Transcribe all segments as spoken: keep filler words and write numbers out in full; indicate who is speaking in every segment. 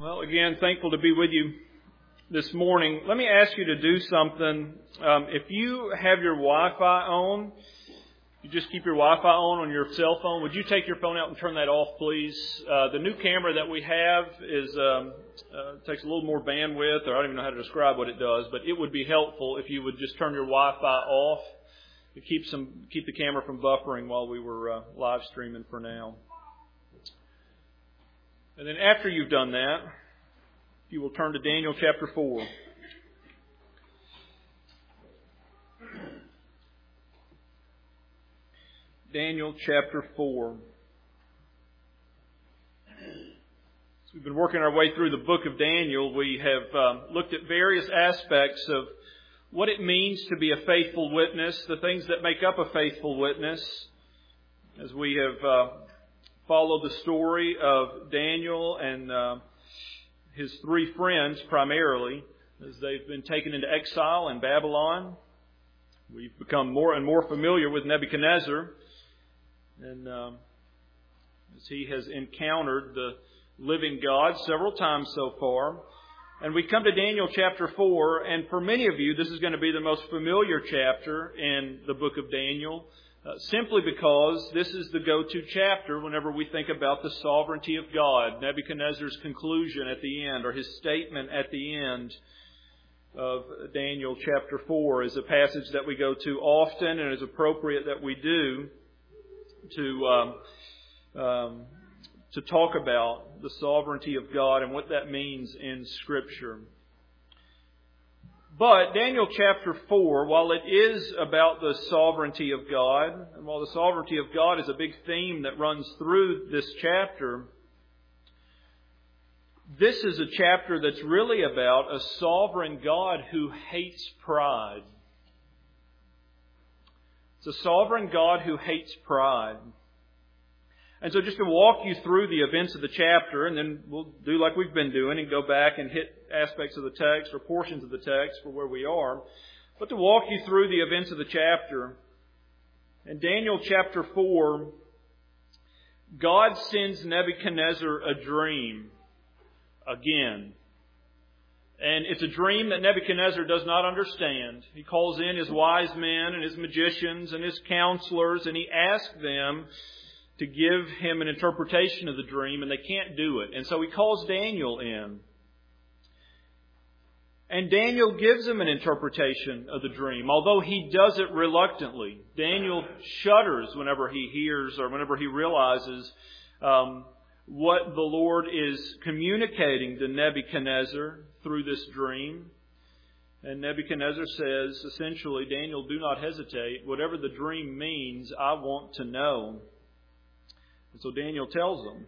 Speaker 1: Well, again, thankful to be with you this morning. Let me ask you to do something. Um, if you have your Wi-Fi on, you just keep your Wi-Fi on on your cell phone. Would you take your phone out and turn that off, please? Uh, the new camera that we have is um, uh, takes a little more bandwidth, or I don't even know how to describe what it does, but it would be helpful if you would just turn your Wi-Fi off to keep some keep the camera from buffering while we were uh, live streaming for now. And then after you've done that, you will turn to Daniel chapter four. Daniel chapter four. So we've been working our way through the book of Daniel. We have um, looked at various aspects of what it means to be a faithful witness, the things that make up a faithful witness, as we have uh, followed the story of Daniel and uh, his three friends primarily, as they've been taken into exile in Babylon. We've become more and more familiar with Nebuchadnezzar, and um, as he has encountered the living God several times so far. And we come to Daniel chapter four, and for many of you, this is going to be the most familiar chapter in the book of Daniel, uh, simply because this is the go-to chapter whenever we think about the sovereignty of God. Nebuchadnezzar's conclusion at the end, or his statement at the end of Daniel chapter four, is a passage that we go to often, and is appropriate that we do to um, um, to talk about the sovereignty of God and what that means in Scripture. But Daniel chapter four, while it is about the sovereignty of God, and while the sovereignty of God is a big theme that runs through this chapter, this is a chapter that's really about a sovereign God who hates pride. It's a sovereign God who hates pride. And so just to walk you through the events of the chapter, and then we'll do like we've been doing and go back and hit aspects of the text or portions of the text for where we are. But to walk you through the events of the chapter, in Daniel chapter four, God sends Nebuchadnezzar a dream again. And it's a dream that Nebuchadnezzar does not understand. He calls in his wise men and his magicians and his counselors, and he asks them to give him an interpretation of the dream, and they can't do it. And so he calls Daniel in. And Daniel gives him an interpretation of the dream, although he does it reluctantly. Daniel shudders whenever he hears or whenever he realizes um, what the Lord is communicating to Nebuchadnezzar through this dream. And Nebuchadnezzar says, essentially, Daniel, do not hesitate. Whatever the dream means, I want to know. And so Daniel tells them,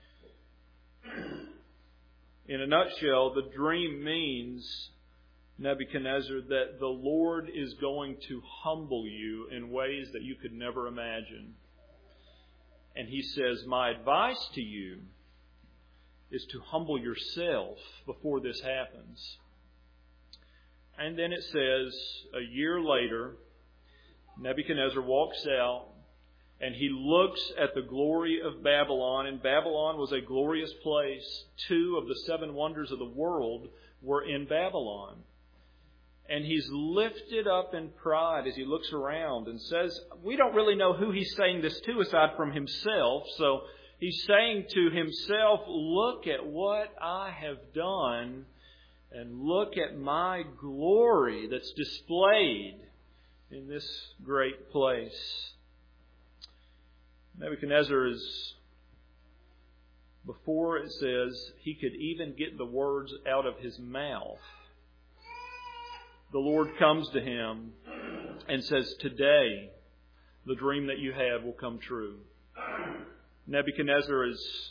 Speaker 1: in a nutshell, the dream means, Nebuchadnezzar, that the Lord is going to humble you in ways that you could never imagine. And he says, my advice to you is to humble yourself before this happens. And then it says, a year later, Nebuchadnezzar walks out, and he looks at the glory of Babylon. And Babylon was a glorious place. Two of the seven wonders of the world were in Babylon. And he's lifted up in pride as he looks around and says, we don't really know who he's saying this to aside from himself. So he's saying to himself, look at what I have done and look at my glory that's displayed in this great place. Nebuchadnezzar is, before it says he could even get the words out of his mouth, the Lord comes to him and says, today the dream that you had will come true. Nebuchadnezzar is,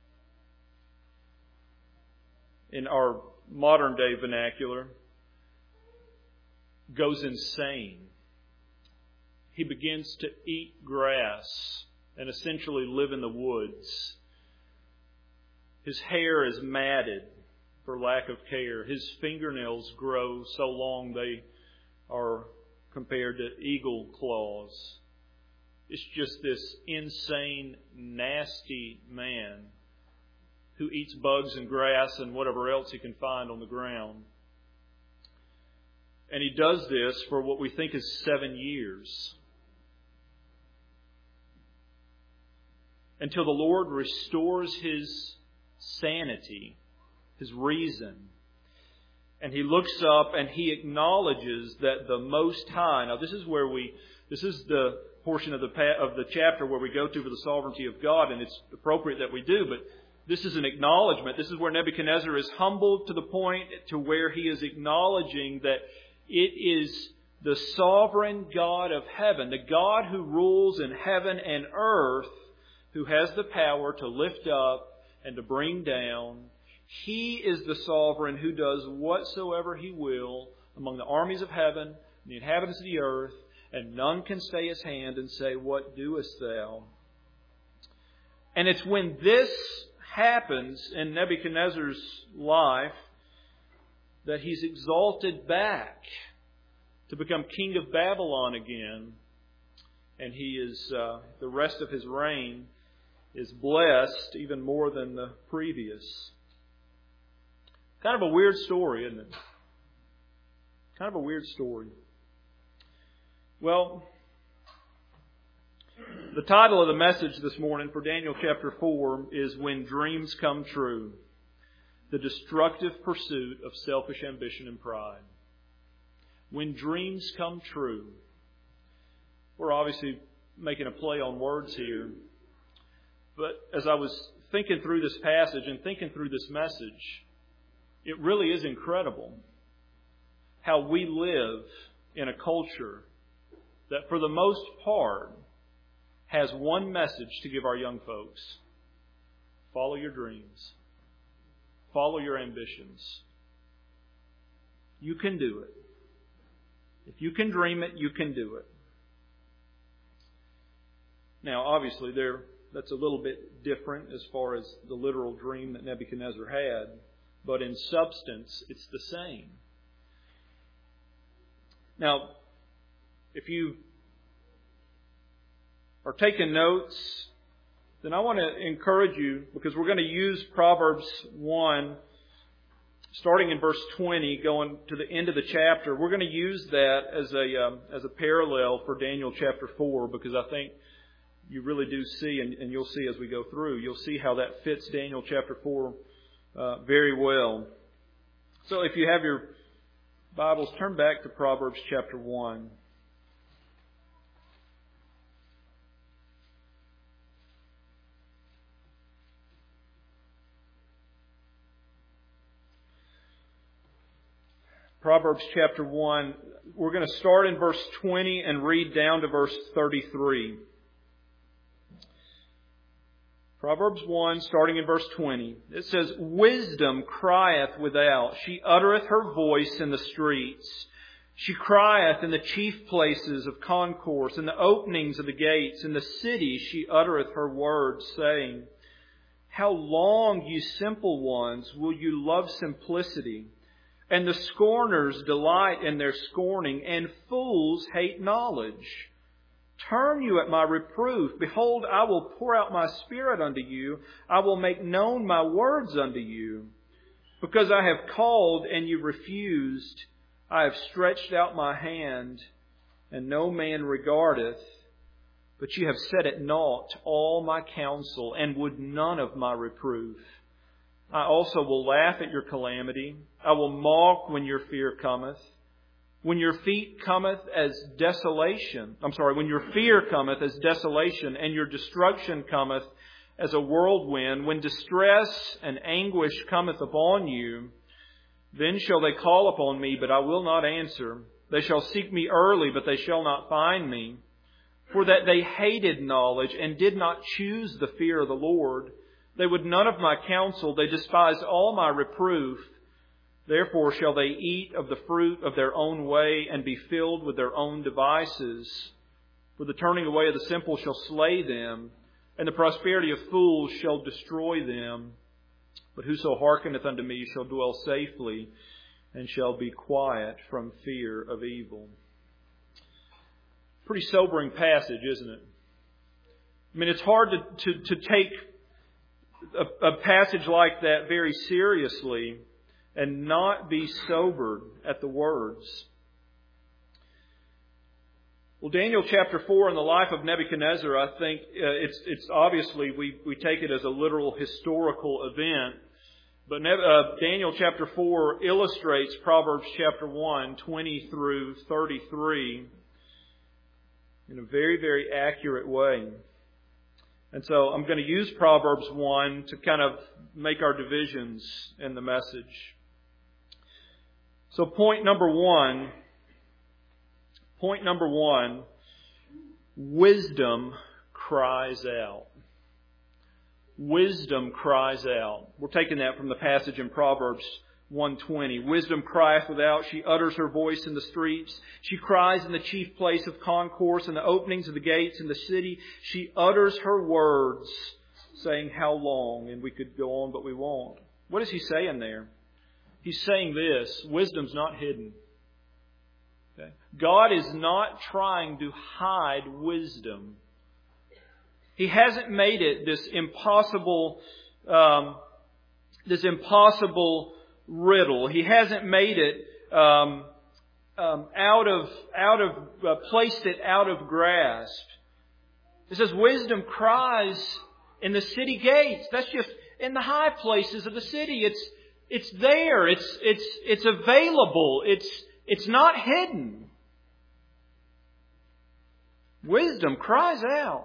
Speaker 1: in our modern day vernacular, goes insane. He begins to eat grass and essentially live in the woods. His hair is matted for lack of care. His fingernails grow so long they are compared to eagle claws. It's just this insane, nasty man who eats bugs and grass and whatever else he can find on the ground. And he does this for what we think is seven years. Until the Lord restores his sanity, his reason. And he looks up and he acknowledges that the Most High. Now this is where we, this is the portion of the of the chapter where we go to for the sovereignty of God, and it's appropriate that we do, but this is an acknowledgement. This is where Nebuchadnezzar is humbled to the point to where he is acknowledging that it is the sovereign God of heaven, the God who rules in heaven and earth, who has the power to lift up and to bring down. He is the sovereign who does whatsoever He will among the armies of heaven and the inhabitants of the earth, and none can stay His hand and say, "What doest thou?" And it's when this happens in Nebuchadnezzar's life that he's exalted back to become king of Babylon again. And he is, uh, the rest of his reign is blessed even more than the previous. Kind of a weird story, isn't it? Kind of a weird story. Well, the title of the message this morning for Daniel chapter four is When Dreams Come True. The destructive pursuit of selfish ambition and pride. When dreams come true. We're obviously making a play on words here. But as I was thinking through this passage and thinking through this message, it really is incredible how we live in a culture that for the most part has one message to give our young folks. Follow your dreams. Follow your ambitions. You can do it. If you can dream it, you can do it. Now, obviously, there that's a little bit different as far as the literal dream that Nebuchadnezzar had. But in substance, it's the same. Now, if you are taking notes, then I want to encourage you, because we're going to use Proverbs one, starting in verse twenty, going to the end of the chapter. We're going to use that as a um, as a parallel for Daniel chapter four, because I think you really do see, and, and you'll see as we go through, you'll see how that fits Daniel chapter four uh, very well. So if you have your Bibles, turn back to Proverbs chapter one. Proverbs chapter one. We're going to start in verse twenty and read down to verse thirty-three. Proverbs one, starting in verse twenty. It says, "Wisdom crieth without. She uttereth her voice in the streets. She crieth in the chief places of concourse, in the openings of the gates. In the city she uttereth her words, saying, How long, ye simple ones, will you love simplicity? And the scorners delight in their scorning, and fools hate knowledge. Turn you at my reproof. Behold, I will pour out my spirit unto you. I will make known my words unto you. Because I have called, and you refused. I have stretched out my hand, and no man regardeth. But you have set at naught all my counsel, and would none of my reproof. I also will laugh at your calamity. I will mock when your fear cometh. When your feet cometh as desolation. I'm sorry, when your fear cometh as desolation, and your destruction cometh as a whirlwind. When distress and anguish cometh upon you, then shall they call upon me, but I will not answer. They shall seek me early, but they shall not find me. For that they hated knowledge, and did not choose the fear of the Lord. They would none of my counsel. They despised all my reproof. Therefore shall they eat of the fruit of their own way, and be filled with their own devices. For the turning away of the simple shall slay them, and the prosperity of fools shall destroy them. But whoso hearkeneth unto me shall dwell safely, and shall be quiet from fear of evil." Pretty sobering passage, isn't it? I mean, it's hard to, to, to take a, a passage like that very seriously and not be sobered at the words? Well, Daniel chapter four in the life of Nebuchadnezzar, I think uh, it's it's obviously we, we take it as a literal historical event. But uh, Daniel chapter four illustrates Proverbs chapter one, twenty through thirty-three in a very, very accurate way. And so I'm going to use Proverbs one to kind of make our divisions in the message. So point number one, point number one, wisdom cries out. Wisdom cries out. We're taking that from the passage in Proverbs one twenty. Wisdom crieth without. She utters her voice in the streets. She cries in the chief place of concourse, in the openings of the gates in the city. She utters her words, saying, how long? And we could go on, but we won't. What is he saying there? He's saying this: wisdom's not hidden. Okay? God is not trying to hide wisdom. He hasn't made it this impossible, um, this impossible riddle. He hasn't made it um, um, out of out of uh, placed it out of grasp. It says wisdom cries in the city gates. That's just in the high places of the city. It's it's there. It's it's it's available. It's it's not hidden. Wisdom cries out.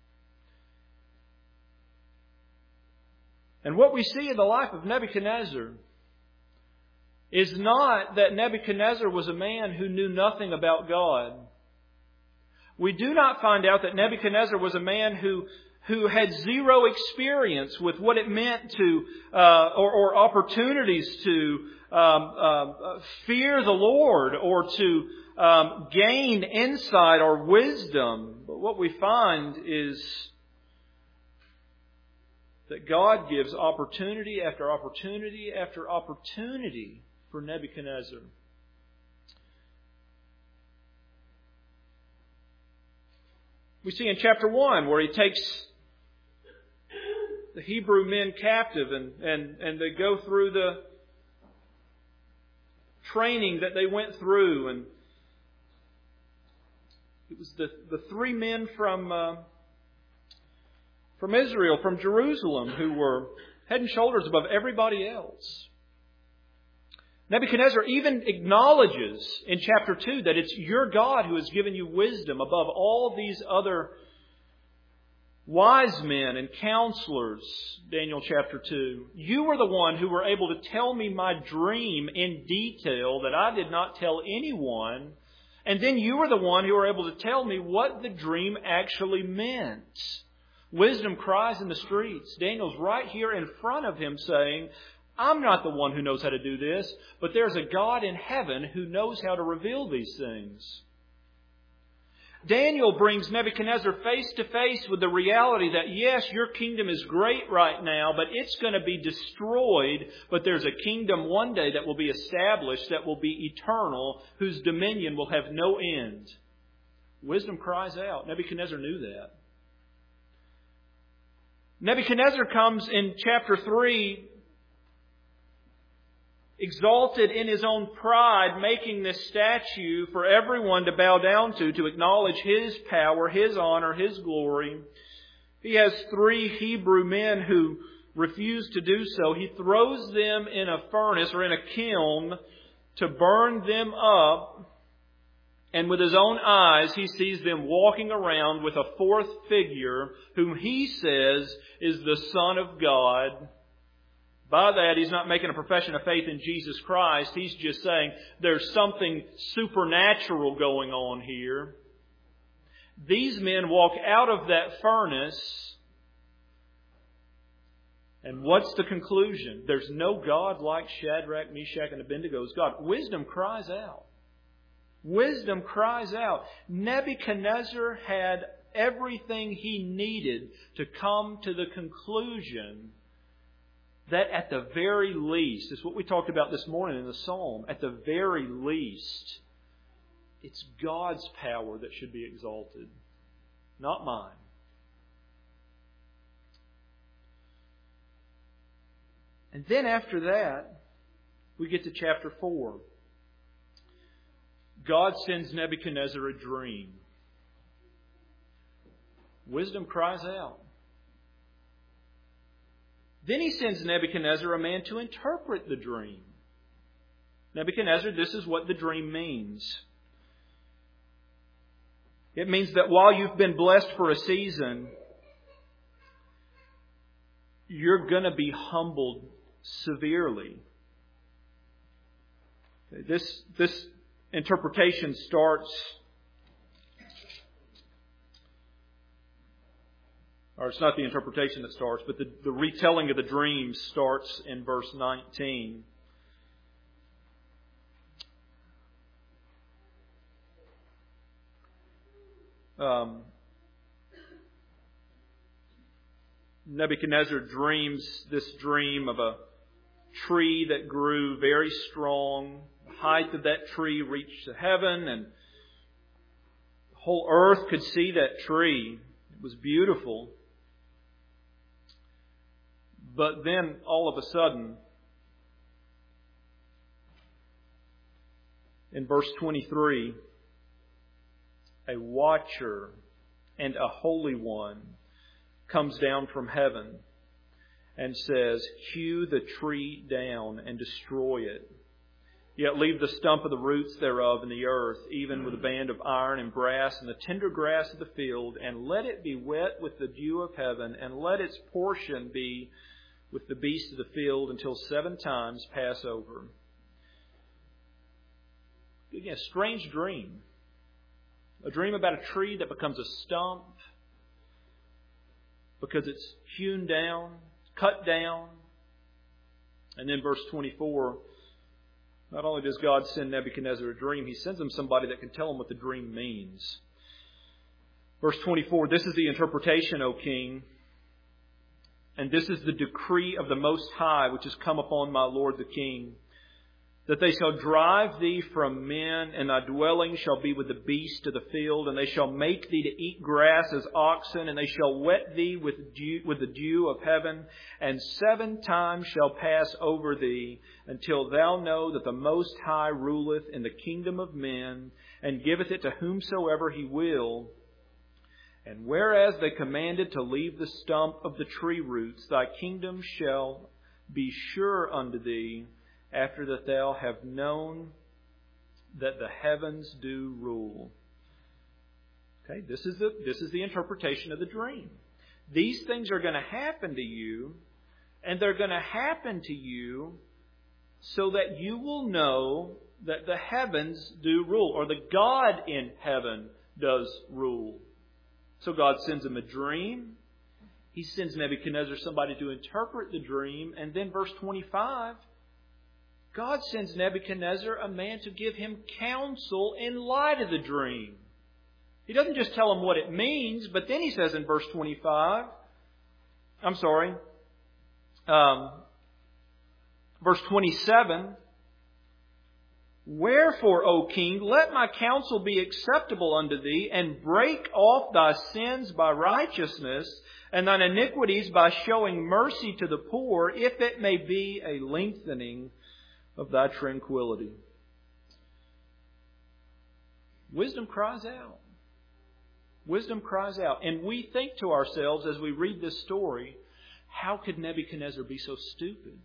Speaker 1: And what we see in the life of Nebuchadnezzar is not that Nebuchadnezzar was a man who knew nothing about God. We do not find out that Nebuchadnezzar was a man who who had zero experience with what it meant to, uh, or, or opportunities to um, uh, fear the Lord or to um, gain insight or wisdom. But what we find is that God gives opportunity after opportunity after opportunity for Nebuchadnezzar. We see in chapter one where he takes the Hebrew men captive and, and, and they go through the training that they went through. And it was the, the three men from... Uh, From Israel, from Jerusalem, who were head and shoulders above everybody else. Nebuchadnezzar even acknowledges in chapter two that it's your God who has given you wisdom above all these other wise men and counselors. Daniel chapter two. You were the one who were able to tell me my dream in detail that I did not tell anyone. And then you were the one who were able to tell me what the dream actually meant. Wisdom cries in the streets. Daniel's right here in front of him saying, I'm not the one who knows how to do this, but there's a God in heaven who knows how to reveal these things. Daniel brings Nebuchadnezzar face to face with the reality that, yes, your kingdom is great right now, but it's going to be destroyed. But there's a kingdom one day that will be established, that will be eternal, whose dominion will have no end. Wisdom cries out. Nebuchadnezzar knew that. Nebuchadnezzar comes in chapter three, exalted in his own pride, making this statue for everyone to bow down to, to acknowledge his power, his honor, his glory. He has three Hebrew men who refuse to do so. He throws them in a furnace or in a kiln to burn them up. And with his own eyes, he sees them walking around with a fourth figure whom he says is the Son of God. By that, he's not making a profession of faith in Jesus Christ. He's just saying there's something supernatural going on here. These men walk out of that furnace. And what's the conclusion? There's no God like Shadrach, Meshach, and Abednego's God. Wisdom cries out. Wisdom cries out. Nebuchadnezzar had everything he needed to come to the conclusion that at the very least, it's what we talked about this morning in the Psalm, at the very least, it's God's power that should be exalted, not mine. And then after that, we get to chapter four. God sends Nebuchadnezzar a dream. Wisdom cries out. Then he sends Nebuchadnezzar a man to interpret the dream. Nebuchadnezzar, this is what the dream means. It means that while you've been blessed for a season, you're going to be humbled severely. This, this interpretation starts, or it's not the interpretation that starts, but the, the retelling of the dream starts in verse nineteen. Um, Nebuchadnezzar dreams this dream of a tree that grew very strong. The height of that tree reached to heaven, and the whole earth could see that tree. It was beautiful. But then, all of a sudden, in verse twenty-three, a watcher and a holy one comes down from heaven and says, "Hew the tree down and destroy it. Yet leave the stump of the roots thereof in the earth, even with a band of iron and brass and the tender grass of the field, and let it be wet with the dew of heaven, and let its portion be with the beasts of the field until seven times pass over." Again, a strange dream. A dream about a tree that becomes a stump because it's hewn down, cut down. And then verse twenty-four, not only does God send Nebuchadnezzar a dream, He sends him somebody that can tell him what the dream means. Verse twenty-four, "This is the interpretation, O king, and this is the decree of the Most High, which has come upon my lord the king, that they shall drive thee from men, and thy dwelling shall be with the beasts of the field, and they shall make thee to eat grass as oxen, and they shall wet thee with dew, with the dew of heaven, and seven times shall pass over thee, until thou know that the Most High ruleth in the kingdom of men, and giveth it to whomsoever He will. And whereas they commanded to leave the stump of the tree roots, thy kingdom shall be sure unto thee, after that thou have known that the heavens do rule." Okay, this is the this is the interpretation of the dream. These things are going to happen to you, and they're going to happen to you so that you will know that the heavens do rule, or the God in heaven does rule. So God sends him a dream. He sends Nebuchadnezzar somebody to interpret the dream, and then verse twenty-five, God sends Nebuchadnezzar a man to give him counsel in light of the dream. He doesn't just tell him what it means, but then he says in verse twenty-five, I'm sorry, um, verse twenty-seven, "Wherefore, O king, let my counsel be acceptable unto thee, and break off thy sins by righteousness, and thine iniquities by showing mercy to the poor, if it may be a lengthening of thy tranquility." Wisdom cries out. Wisdom cries out. And we think to ourselves as we read this story, how could Nebuchadnezzar be so stupid?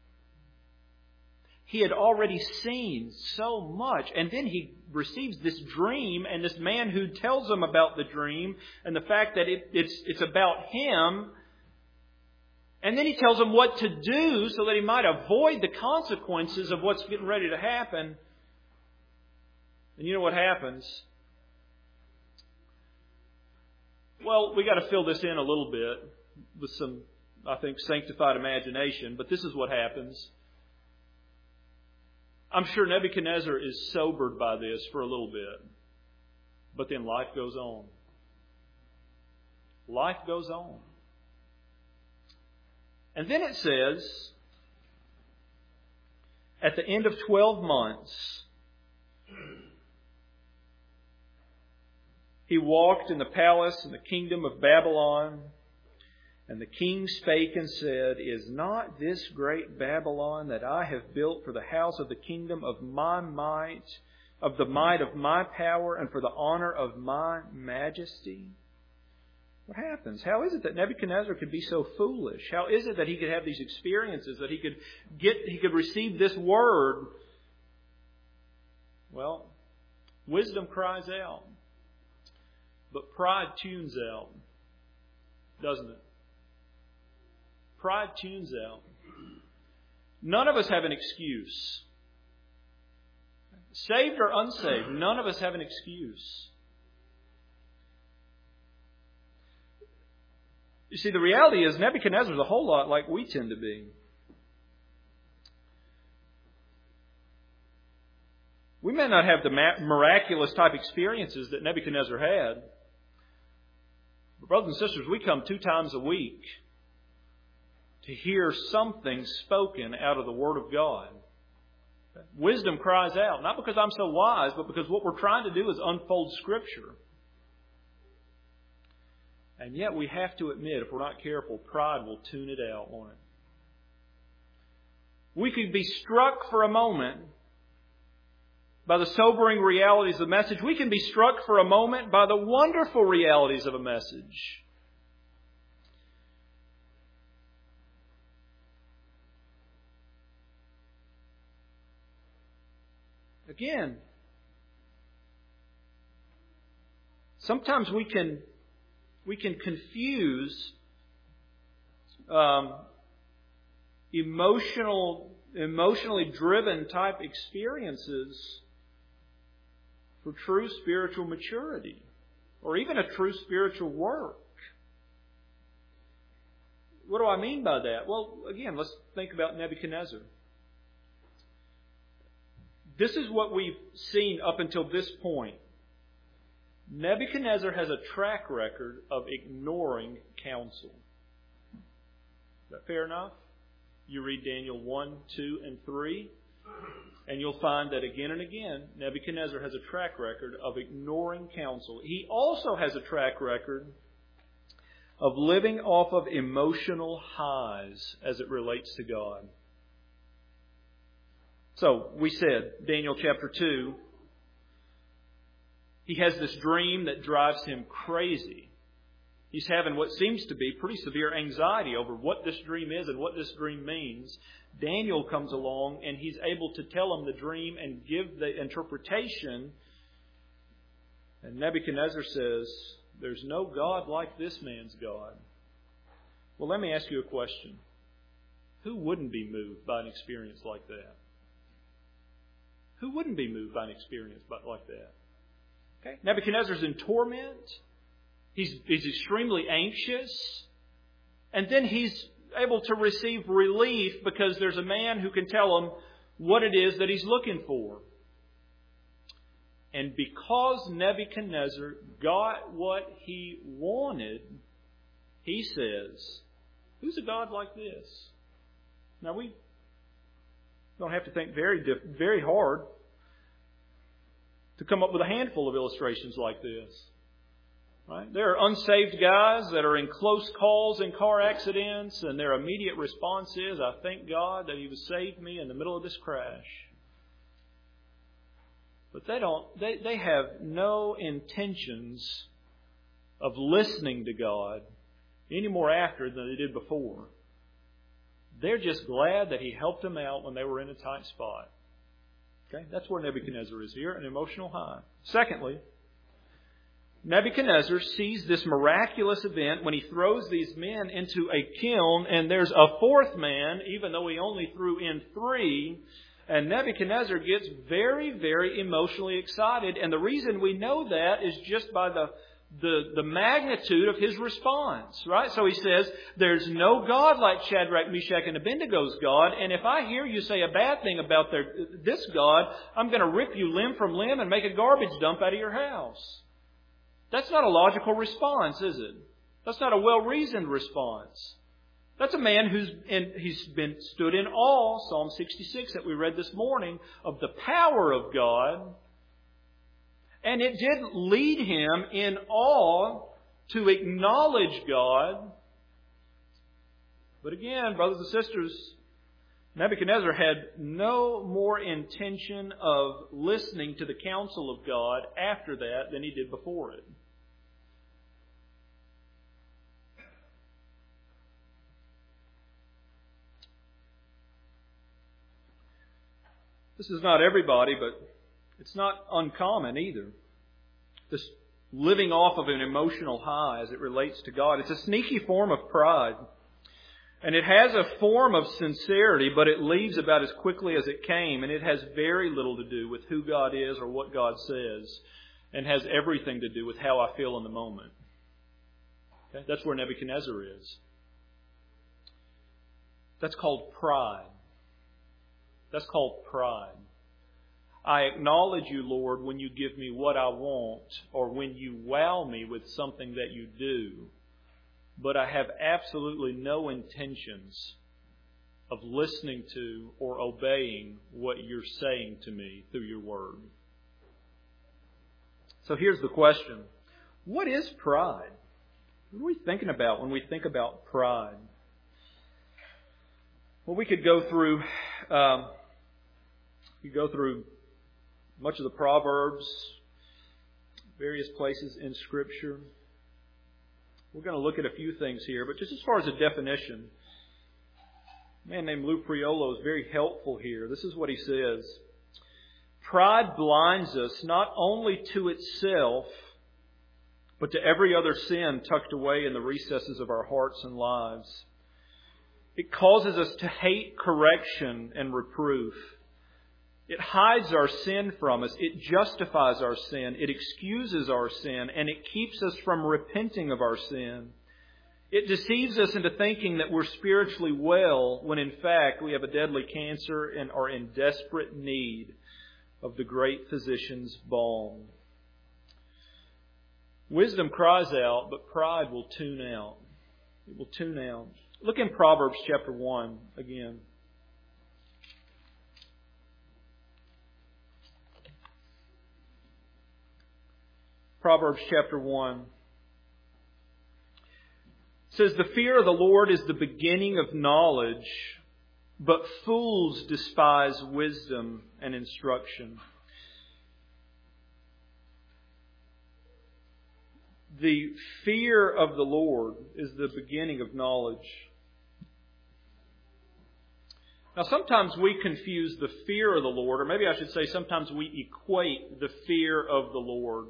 Speaker 1: He had already seen so much. And then he receives this dream, and this man who tells him about the dream and the fact that it, it's, it's about him. And then he tells him what to do so that he might avoid the consequences of what's getting ready to happen. And you know what happens? Well, we got to fill this in a little bit with some, I think, sanctified imagination. But this is what happens. I'm sure Nebuchadnezzar is sobered by this for a little bit. But then life goes on. Life goes on. And then it says, at the end of twelve months, he walked in the palace in the kingdom of Babylon, And the king spake and said, Is not this great Babylon that I have built for the house of the kingdom of my might, of the might of my power, and for the honor of my majesty? What happens? How is it that Nebuchadnezzar could be so foolish? How is it that he could have these experiences, that he could get, he could receive this word? Well, wisdom cries out, but pride tunes out, doesn't it? Pride tunes out. None of us have an excuse. Saved or unsaved, none of us have an excuse. You see, the reality is Nebuchadnezzar is a whole lot like we tend to be. We may not have the miraculous type experiences that Nebuchadnezzar had. But brothers and sisters, we come two times a week to hear something spoken out of the Word of God. Wisdom cries out, not because I'm so wise, but because what we're trying to do is unfold Scripture. And yet we have to admit, if we're not careful, pride will tune it out, won't it? We could be struck for a moment by the sobering realities of the message. We can be struck for a moment by the wonderful realities of a message. Again, sometimes we can we can confuse um, emotional, emotionally driven type experiences for true spiritual maturity, or even a true spiritual work. What do I mean by that? Well, again, let's think about Nebuchadnezzar. This is what we've seen up until this point. Nebuchadnezzar has a track record of ignoring counsel. Is that fair enough? You read Daniel one, two, and three, and you'll find that again and again, Nebuchadnezzar has a track record of ignoring counsel. He also has a track record of living off of emotional highs as it relates to God. So, we said, Daniel chapter two, he has this dream that drives him crazy. He's having what seems to be pretty severe anxiety over what this dream is and what this dream means. Daniel comes along and he's able to tell him the dream and give the interpretation. And Nebuchadnezzar says, there's no God like this man's God. Well, let me ask you a question. Who wouldn't be moved by an experience like that? Who wouldn't be moved by an experience like that? Okay. Nebuchadnezzar's in torment. He's, he's extremely anxious. And then he's able to receive relief because there's a man who can tell him what it is that he's looking for. And because Nebuchadnezzar got what he wanted, he says, who's a God like this? Now we don't have to think very diff- very hard to come up with a handful of illustrations like this. Right? There are unsaved guys that are in close calls in car accidents, and their immediate response is, I thank God that He was saved me in the middle of this crash. But they don't they, they have no intentions of listening to God any more after than they did before. They're just glad that He helped them out when they were in a tight spot. Okay, that's where Nebuchadnezzar is here, an emotional high. Secondly, Nebuchadnezzar sees this miraculous event when he throws these men into a kiln, and there's a fourth man, even though he only threw in three. And Nebuchadnezzar gets very, very emotionally excited. And the reason we know that is just by the The, the magnitude of his response, right? So he says, there's no God like Shadrach, Meshach, and Abednego's God, and if I hear you say a bad thing about their, this God, I'm going to rip you limb from limb and make a garbage dump out of your house. That's not a logical response, is it? That's not a well-reasoned response. That's a man who's in, he's been stood in awe, Psalm sixty-six that we read this morning, of the power of God. And it did lead him in awe to acknowledge God But again, brothers and sisters, Nebuchadnezzar had no more intention of listening to the counsel of God after that than he did before it. This is not everybody, but it's not uncommon either. This living off of an emotional high as it relates to God. It's a sneaky form of pride. And it has a form of sincerity, but it leaves about as quickly as it came. And it has very little to do with who God is or what God says. And has everything to do with how I feel in the moment. Okay? That's where Nebuchadnezzar is. That's called pride. That's called pride. I acknowledge you, Lord, when you give me what I want or when you wow me with something that you do. But I have absolutely no intentions of listening to or obeying what you're saying to me through your word. So here's the question. What is pride? What are we thinking about when we think about pride? Well, we could go through, um, we could go through much of the Proverbs, various places in Scripture. We're going to look at a few things here, but just as far as a definition, a man named Lou Priolo is very helpful here. This is what he says. Pride blinds us not only to itself, but to every other sin tucked away in the recesses of our hearts and lives. It causes us to hate correction and reproof. It hides our sin from us. It justifies our sin. It excuses our sin. And it keeps us from repenting of our sin. It deceives us into thinking that we're spiritually well when in fact we have a deadly cancer and are in desperate need of the great physician's balm. Wisdom cries out, but pride will tune out. It will tune out. Look in Proverbs chapter one again. Proverbs chapter one. It says, the fear of the Lord is the beginning of knowledge, but fools despise wisdom and instruction. The fear of the Lord is the beginning of knowledge. Now, sometimes we confuse the fear of the Lord, or maybe I should say sometimes we equate the fear of the Lord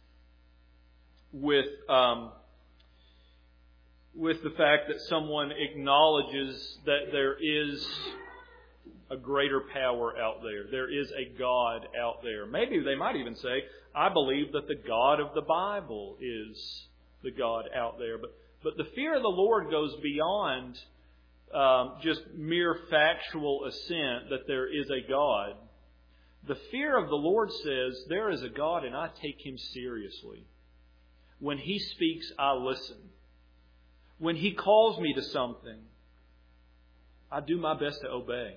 Speaker 1: with um, with the fact that someone acknowledges that there is a greater power out there. There is a God out there. Maybe they might even say, I believe that the God of the Bible is the God out there. But but the fear of the Lord goes beyond um, just mere factual assent that there is a God. The fear of the Lord says, there is a God and I take Him seriously. When He speaks, I listen. When He calls me to something, I do my best to obey.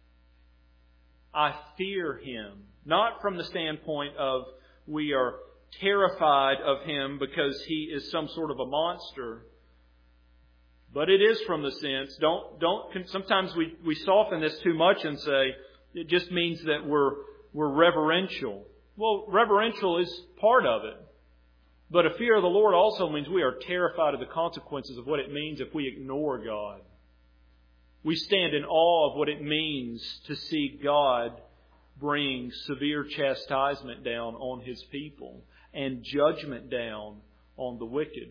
Speaker 1: I fear Him. Not from the standpoint of we are terrified of Him because He is some sort of a monster. But it is from the sense, don't, don't, sometimes we, we soften this too much and say, it just means that we're, we're reverential. Well, reverential is part of it. But a fear of the Lord also means we are terrified of the consequences of what it means if we ignore God. We stand in awe of what it means to see God bring severe chastisement down on His people and judgment down on the wicked.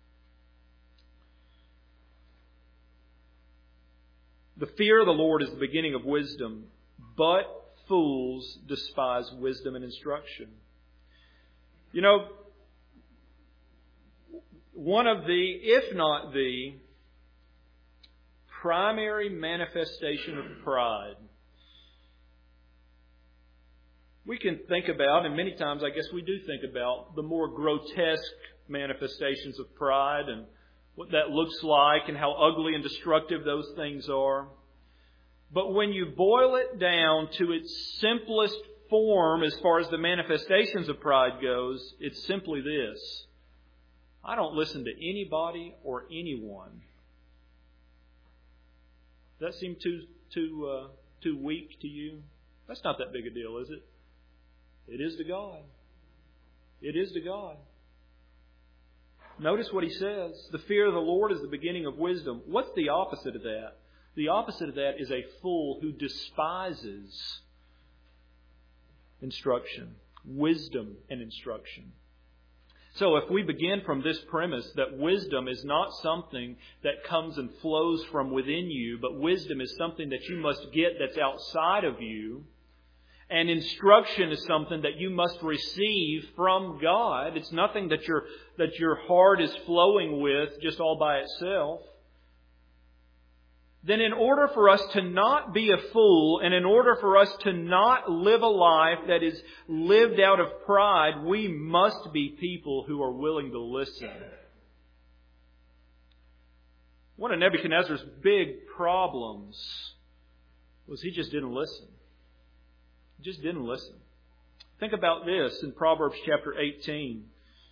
Speaker 1: The fear of the Lord is the beginning of wisdom, but fools despise wisdom and instruction. You know, one of the, if not the, primary manifestation of pride we can think about, and many times I guess we do think about, the more grotesque manifestations of pride and what that looks like and how ugly and destructive those things are. But when you boil it down to its simplest form as far as the manifestations of pride goes, it's simply this. I don't listen to anybody or anyone. Does that seem too too uh, too weak to you? That's not that big a deal, is it? It is to God. It is to God. Notice what he says. The fear of the Lord is the beginning of wisdom. What's the opposite of that? The opposite of that is a fool who despises instruction, wisdom and instruction. So if we begin from this premise that wisdom is not something that comes and flows from within you, but wisdom is something that you must get that's outside of you, and instruction is something that you must receive from God, it's nothing that your that your heart is flowing with just all by itself, then in order for us to not be a fool, and in order for us to not live a life that is lived out of pride, we must be people who are willing to listen. One of Nebuchadnezzar's big problems was he just didn't listen. He just didn't listen. Think about this in Proverbs chapter eighteen.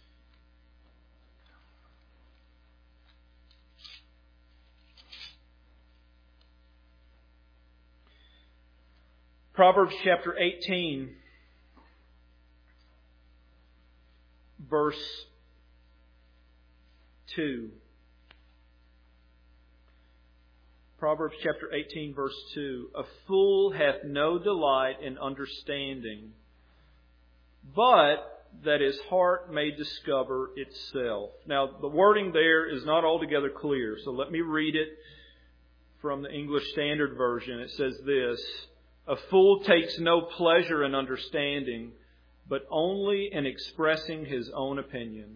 Speaker 1: Proverbs chapter eighteen, verse two. Proverbs chapter eighteen, verse two. A fool hath no delight in understanding, but that his heart may discover itself. Now, the wording there is not altogether clear, so let me read it from the English Standard Version. It says this: a fool takes no pleasure in understanding, but only in expressing his own opinion.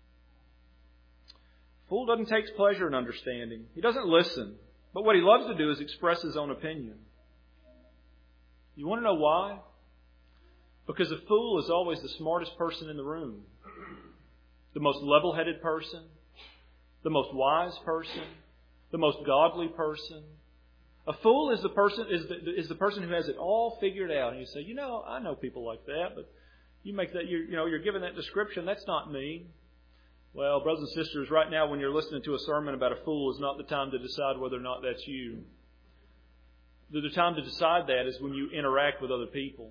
Speaker 1: A fool doesn't take pleasure in understanding. He doesn't listen. But what he loves to do is express his own opinion. You want to know why? Because a fool is always the smartest person in the room. The most level-headed person. The most wise person. The most godly person. A fool is the person is the, is the person who has it all figured out. And you say, you know, I know people like that, but you make that, you you know, you're given that description. That's not me. Well, brothers and sisters, right now when you're listening to a sermon about a fool is not the time to decide whether or not that's you. The, the time to decide that is when you interact with other people.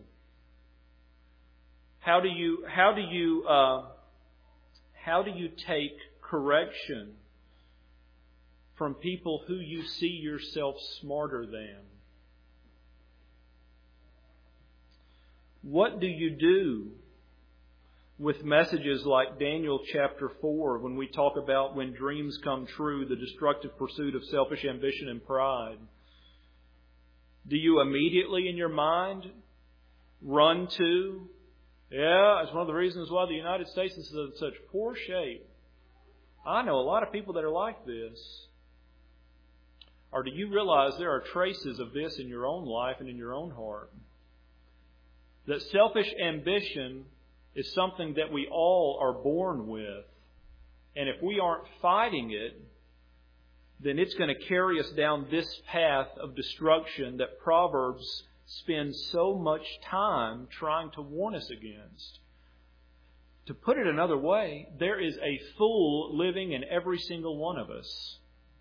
Speaker 1: How do you how do you uh, how do you take correction from people who you see yourself smarter than? What do you do with messages like Daniel chapter four, when we talk about when dreams come true, the destructive pursuit of selfish ambition and pride? Do you immediately in your mind run to, yeah, it's one of the reasons why the United States is in such poor shape. I know a lot of people that are like this. Or do you realize there are traces of this in your own life and in your own heart? That selfish ambition is something that we all are born with. And if we aren't fighting it, then it's going to carry us down this path of destruction that Proverbs spends so much time trying to warn us against. To put it another way, there is a fool living in every single one of us.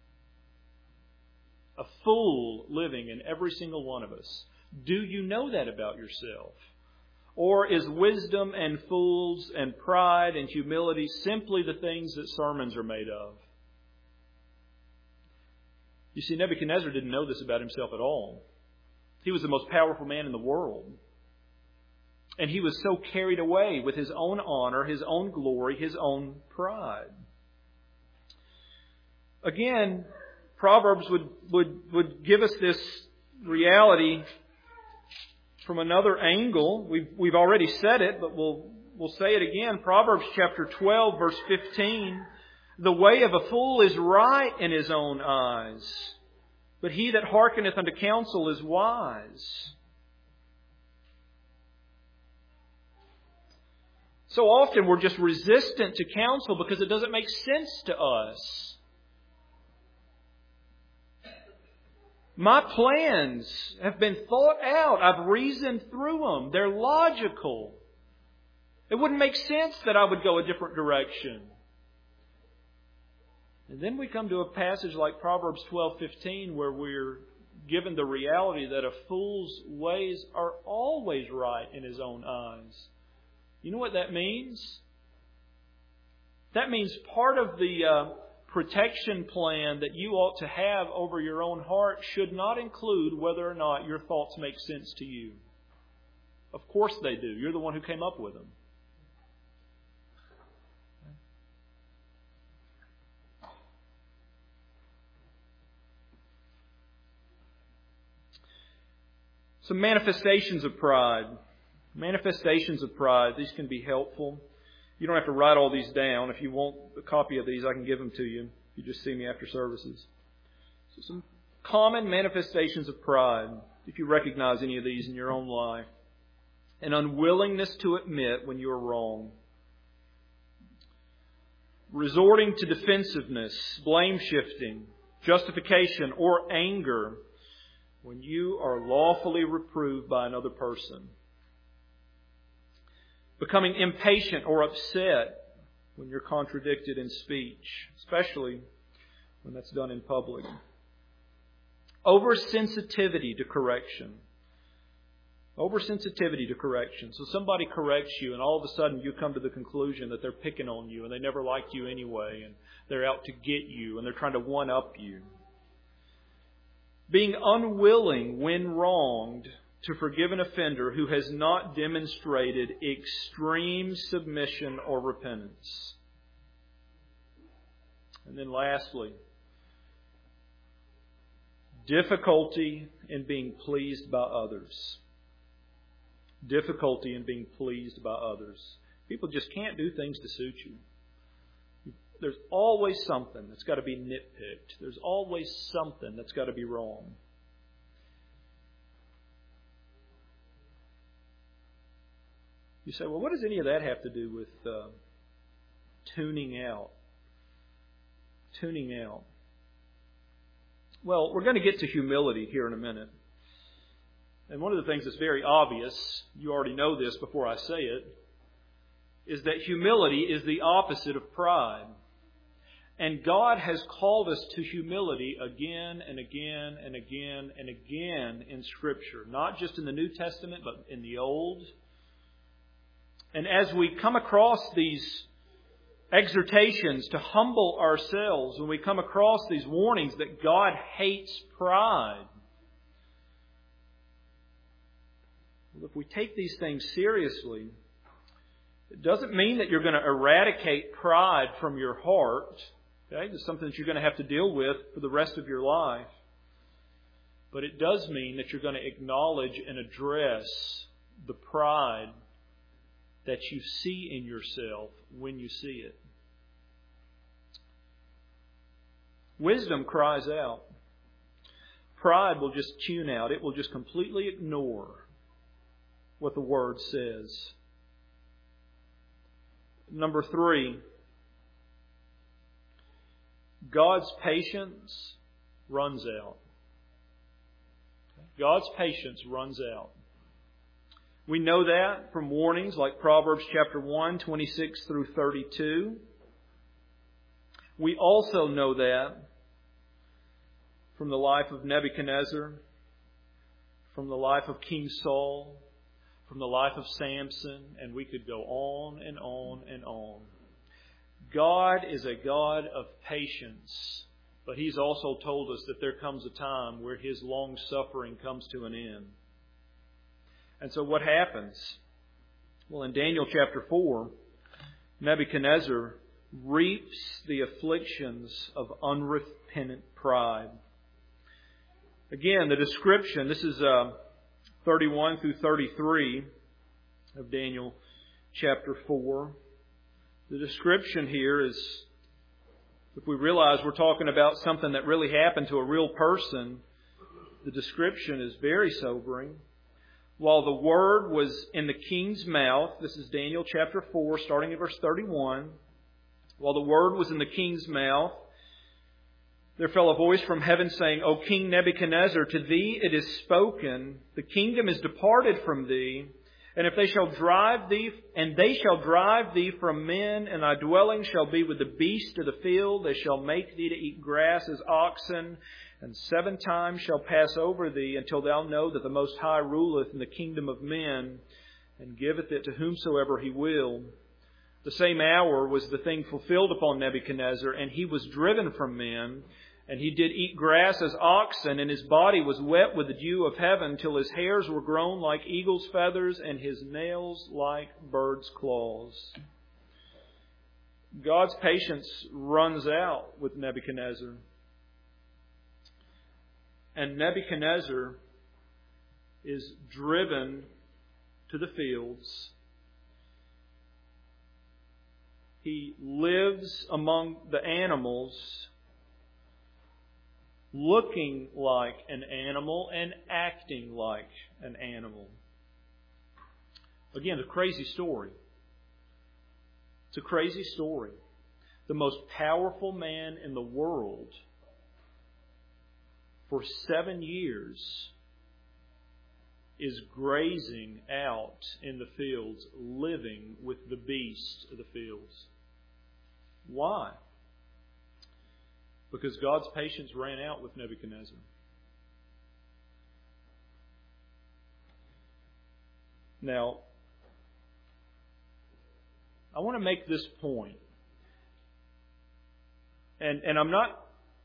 Speaker 1: A fool living in every single one of us. Do you know that about yourself? Or is wisdom and fools and pride and humility simply the things that sermons are made of? You see, Nebuchadnezzar didn't know this about himself at all. He was the most powerful man in the world. And he was so carried away with his own honor, his own glory, his own pride. Again, Proverbs would, would, would give us this reality from another angle. We've, we've already said it, but we'll, we'll say it again. Proverbs chapter twelve, verse fifteen. The way of a fool is right in his own eyes, but he that hearkeneth unto counsel is wise. So often we're just resistant to counsel because it doesn't make sense to us. My plans have been thought out. I've reasoned through them. They're logical. It wouldn't make sense that I would go a different direction. And then we come to a passage like Proverbs twelve fifteen where we're given the reality that a fool's ways are always right in his own eyes. You know what that means? That means part of the uh, protection plan that you ought to have over your own heart should not include whether or not your thoughts make sense to you. Of course they do. You're the one who came up with them. Some manifestations of pride. Manifestations of pride. These can be helpful. You don't have to write all these down. If you want a copy of these, I can give them to you. You just see me after services. So some common manifestations of pride, if you recognize any of these in your own life. An unwillingness to admit when you are wrong. Resorting to defensiveness, blame shifting, justification, or anger when you are lawfully reproved by another person. Becoming impatient or upset when you're contradicted in speech, especially when that's done in public. Oversensitivity to correction. Oversensitivity to correction. So somebody corrects you and all of a sudden you come to the conclusion that they're picking on you and they never liked you anyway and they're out to get you and they're trying to one-up you. Being unwilling when wronged to forgive an offender who has not demonstrated extreme submission or repentance. And then lastly, difficulty in being pleased by others. Difficulty in being pleased by others. People just can't do things to suit you. There's always something that's got to be nitpicked. There's always something that's got to be wrong. You say, well, what does any of that have to do with uh, tuning out? Tuning out. Well, we're going to get to humility here in a minute. And one of the things that's very obvious, you already know this before I say it, is that humility is the opposite of pride. And God has called us to humility again and again and again and again in Scripture. Not just in the New Testament, but in the Old. And as we come across these exhortations to humble ourselves, when we come across these warnings that God hates pride, well, if we take these things seriously, it doesn't mean that you're going to eradicate pride from your heart. Okay? It's something that you're going to have to deal with for the rest of your life. But it does mean that you're going to acknowledge and address the pride that you see in yourself when you see it. Wisdom cries out. Pride will just tune out. It will just completely ignore what the Word says. Number three, God's patience runs out. God's patience runs out. We know that from warnings like Proverbs chapter one, twenty-six through thirty-two. We also know that from the life of Nebuchadnezzar, from the life of King Saul, from the life of Samson, and we could go on and on and on. God is a God of patience, but He's also told us that there comes a time where His long suffering comes to an end. And so what happens? Well, in Daniel chapter four, Nebuchadnezzar reaps the afflictions of unrepentant pride. Again, the description, this is uh, thirty-one through thirty-three of Daniel chapter four. The description here is, if we realize we're talking about something that really happened to a real person, the description is very sobering. While the word was in the king's mouth, this is Daniel chapter four, starting at verse thirty-one. While the word was in the king's mouth, there fell a voice from heaven saying, O King Nebuchadnezzar, to thee it is spoken, the kingdom is departed from thee, and if they shall drive thee, and they shall drive thee from men, and thy dwelling shall be with the beasts of the field, they shall make thee to eat grass as oxen, And seven times shall pass over thee, until thou know that the Most High ruleth in the kingdom of men, and giveth it to whomsoever He will. The same hour was the thing fulfilled upon Nebuchadnezzar, and he was driven from men, and he did eat grass as oxen, and his body was wet with the dew of heaven, till his hairs were grown like eagle's feathers, and his nails like birds' claws. God's patience runs out with Nebuchadnezzar. And Nebuchadnezzar is driven to the fields. He lives among the animals, looking like an animal and acting like an animal. Again, a crazy story. It's a crazy story. The most powerful man in the world for seven years is grazing out in the fields, living with the beasts of the fields. Why? Because God's patience ran out with Nebuchadnezzar. Now, I want to make this point. And, and I'm not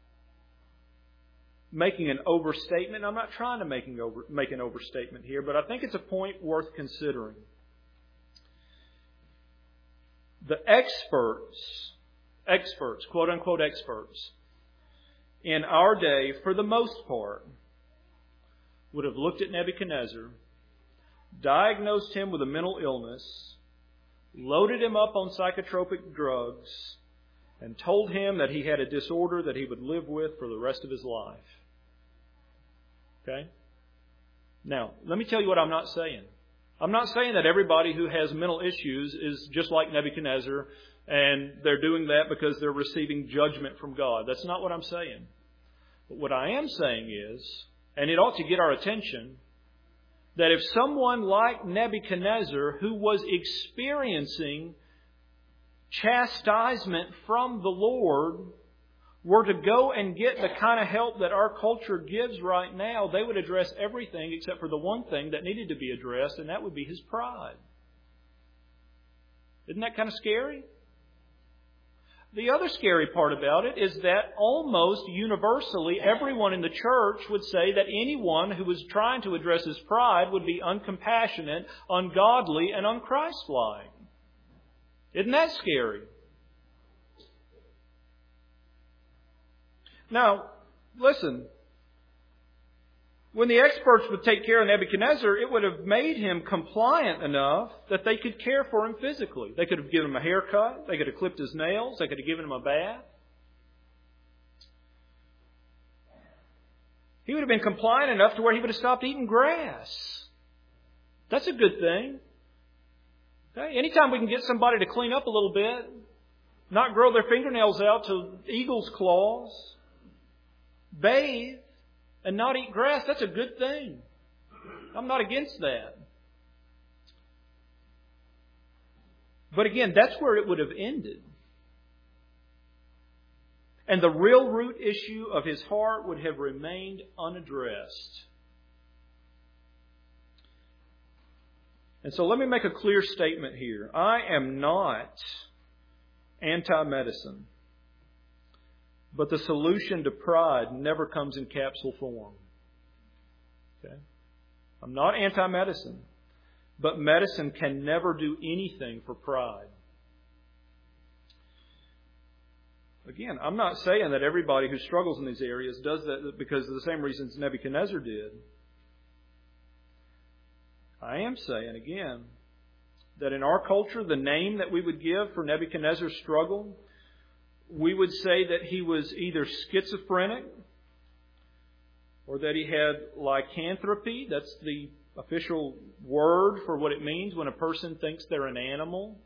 Speaker 1: making an overstatement. I'm not trying to make an, over, make an overstatement here, but I think it's a point worth considering. The experts, experts, quote unquote experts, in our day, for the most part, would have looked at Nebuchadnezzar, diagnosed him with a mental illness, loaded him up on psychotropic drugs, and told him that he had a disorder that he would live with for the rest of his life. Okay? Now, let me tell you what I'm not saying. I'm not saying that everybody who has mental issues is just like Nebuchadnezzar and they're doing that because they're receiving judgment from God. That's not what I'm saying. But what I am saying is, and it ought to get our attention, that if someone like Nebuchadnezzar, who was experiencing chastisement from the Lord, were to go and get the kind of help that our culture gives right now, they would address everything except for the one thing that needed to be addressed, and that would be his pride. Isn't that kind of scary? The other scary part about it is that almost universally everyone in the church would say that anyone who was trying to address his pride would be uncompassionate, ungodly, and unchristlike. Isn't that scary? Now, listen. When the experts would take care of Nebuchadnezzar, it would have made him compliant enough that they could care for him physically. They could have given him a haircut. They could have clipped his nails. They could have given him a bath. He would have been compliant enough to where he would have stopped eating grass. That's a good thing. Okay? Anytime we can get somebody to clean up a little bit, not grow their fingernails out to eagle's claws, bathe, and not eat grass, that's a good thing. I'm not against that. But again, that's where it would have ended. And the real root issue of his heart would have remained unaddressed. And so let me make a clear statement here. I am not anti-medicine. But the solution to pride never comes in capsule form. Okay? I'm not anti-medicine. But medicine can never do anything for pride. Again, I'm not saying that everybody who struggles in these areas does that because of the same reasons Nebuchadnezzar did. I am saying, again, that in our culture, the name that we would give for Nebuchadnezzar's struggle, we would say that he was either schizophrenic or that he had lycanthropy. That's the official word for what it means when a person thinks they're an animal.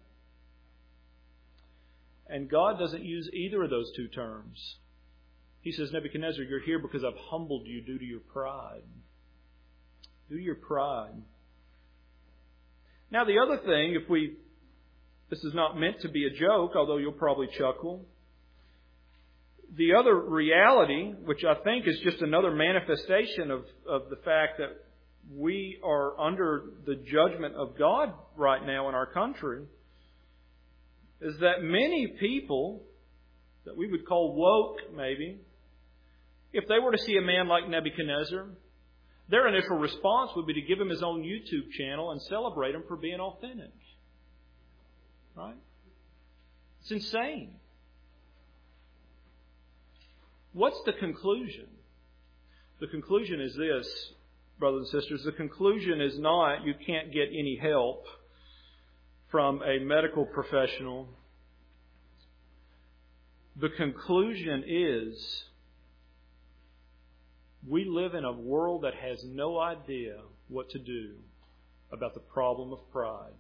Speaker 1: And God doesn't use either of those two terms. He says, Nebuchadnezzar, you're here because I've humbled you due to your pride. Due to your pride. Now the other thing, if we, this is not meant to be a joke, although you'll probably chuckle, the other reality, which I think is just another manifestation of, of the fact that we are under the judgment of God right now in our country, is that many people that we would call woke, maybe, if they were to see a man like Nebuchadnezzar, their initial response would be to give him his own YouTube channel and celebrate him for being authentic. Right? It's insane. What's the conclusion? The conclusion is this, brothers and sisters. The conclusion is not you can't get any help from a medical professional. The conclusion is we live in a world that has no idea what to do about the problem of pride.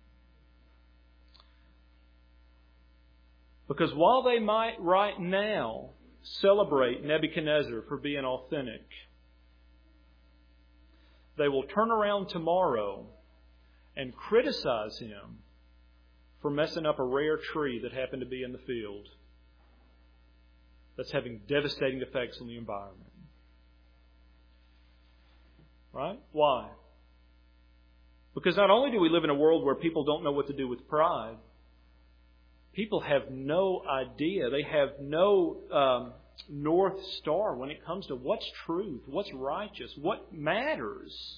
Speaker 1: Because while they might right now celebrate Nebuchadnezzar for being authentic, they will turn around tomorrow and criticize him for messing up a rare tree that happened to be in the field that's having devastating effects on the environment. Right? Why? Because not only do we live in a world where people don't know what to do with pride, people have no idea. They have no um, North Star when it comes to what's truth, what's righteous, what matters.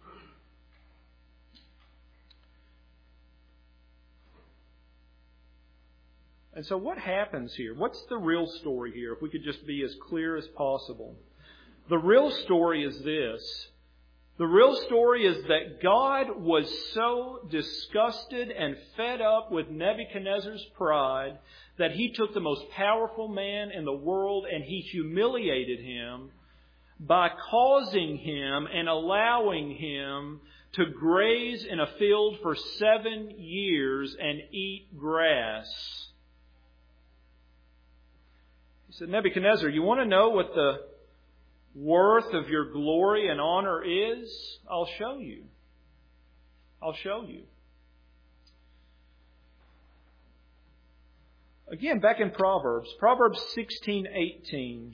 Speaker 1: And so what happens here? What's the real story here? If we could just be as clear as possible. The real story is this. The real story is that God was so disgusted and fed up with Nebuchadnezzar's pride that He took the most powerful man in the world and He humiliated him by causing him and allowing him to graze in a field for seven years and eat grass. He said, Nebuchadnezzar, you want to know what the worth of your glory and honor is? I'll show you. I'll show you. Again, back in Proverbs, Proverbs sixteen eighteen.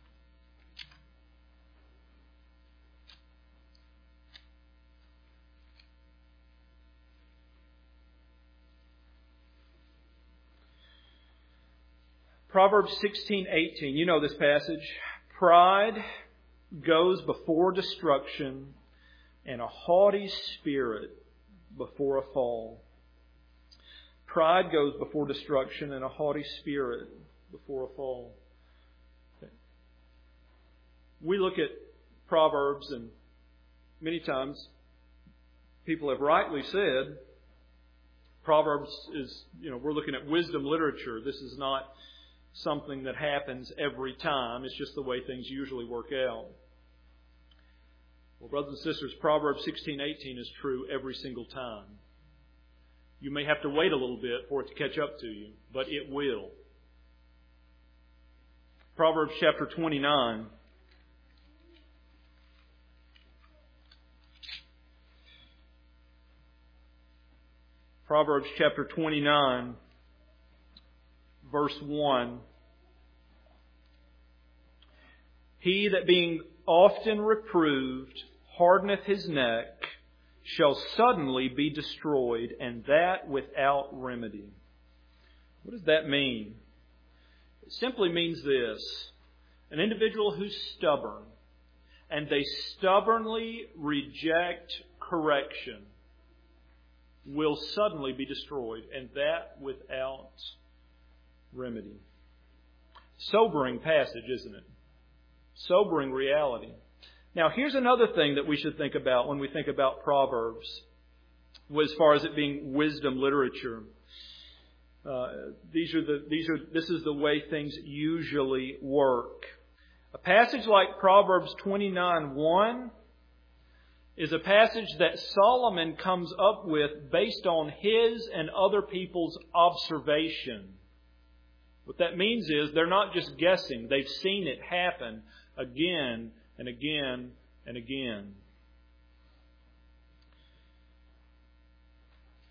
Speaker 1: Proverbs sixteen eighteen. You know this passage. Pride goes before destruction, and a haughty spirit before a fall. Pride goes before destruction, and a haughty spirit before a fall. Okay. We look at Proverbs, and many times people have rightly said Proverbs is, you know, we're looking at wisdom literature. This is not something that happens every time. It's just the way things usually work out. Well, brothers and sisters, Proverbs sixteen eighteen is true every single time. You may have to wait a little bit for it to catch up to you, but it will. Proverbs chapter twenty-nine. Proverbs chapter twenty-nine. Verse one. He that being often reproved hardeneth his neck shall suddenly be destroyed, and that without remedy. What does that mean? It simply means this. An individual who's stubborn and they stubbornly reject correction will suddenly be destroyed, and that without remedy. Sobering passage, isn't it? Sobering reality. Now, here's another thing that we should think about when we think about Proverbs, as far as it being wisdom literature. Uh, these are the these are this is the way things usually work. A passage like Proverbs twenty-nine one is a passage that Solomon comes up with based on his and other people's observation. What that means is they're not just guessing. They've seen it happen again and again and again.